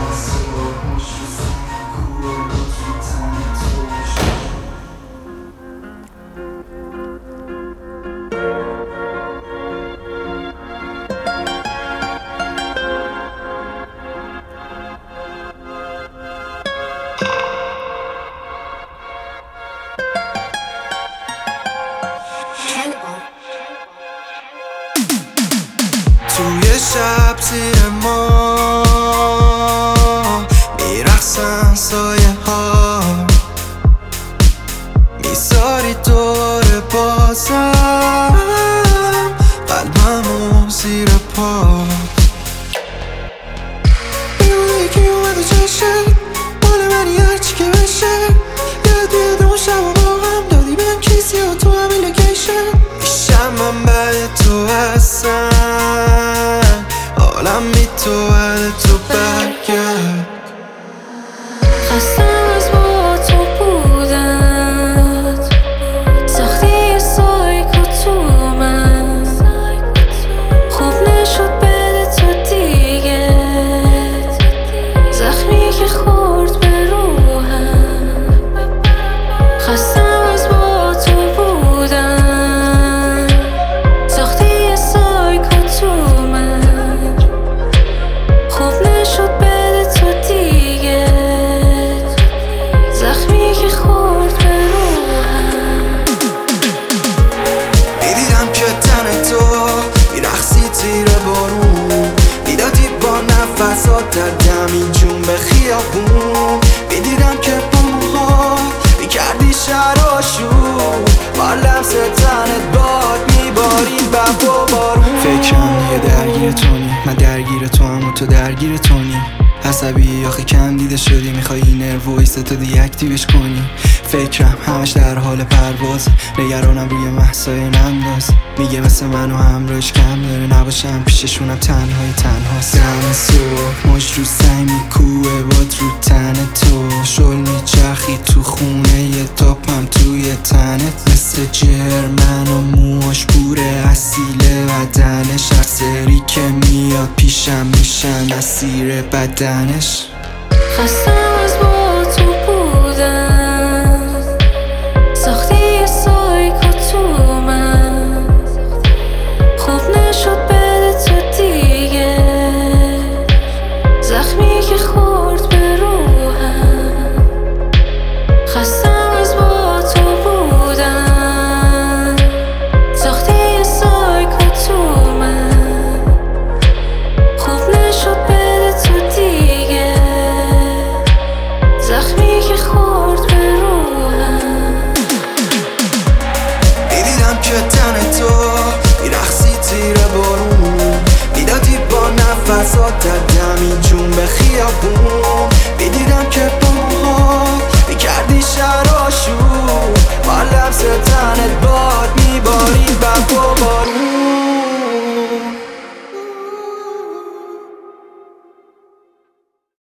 توی شب زیر ما میرقصن سایه ها، میذاری دور بازم قلبمو زیر پا. میونه که اومده چشم مال منی هرچی که بشه، یاد بیاد اون شب و با هم دادی بهم کیسی و تو همین لوکیشن. میشم من بعد تو هستم، عالم بی تو بعد تو برگرد. خستم از با تو بودن، ساختی یه سایکو تو من، خوب نشد بده تو دیگه، زخمی که خورد به روحم. خستم از با تو بودن، ساختی یه سایکو تو من، خوب نشد بده تو دیگه، زخمی که خورد به روحم. میدیدم که تن تو میرقصی زیر بارون، میدادی با نفسات در دمی جون به خیابون. میدیدم که با موها میکردی شراشون، با لمس تنت باد میبارید بب و بارون. فکرم یه درگیر تونی، من درگیر تو هم و تو درگیر تونی. عصبی آخه کم دیده شدی، میخوای اینر وایس تو دیاکتیوش کنی. فکرم همش در حال پرواز، نگرانم روی محصای ننداز. میگه مثل منو همراهش کم داره، نباشم پیششونم تنهای تنهاست. دم صبح مش رو سنگ میکوه باد رو تن تو، شل میچرخی تو خونه یه تاپم توی تنت. مثل جرمن و موش بوره اصیل بدنش، هر سری که میاد پیشم میشن اسیر بدنش. خستم از با تو بودن، ساختی یه سایکو تو من، خوب نشد بده تو دیگه، زخمی که خورد به روحم. خستم از با تو بودن، ساختی یه سایکو تو من، خوب نشد بده تو دیگه، زخمی که خورد به روحم. میدیدم که تن تو میرقصی زیر بارون، میدادی با نفسات در دمی جون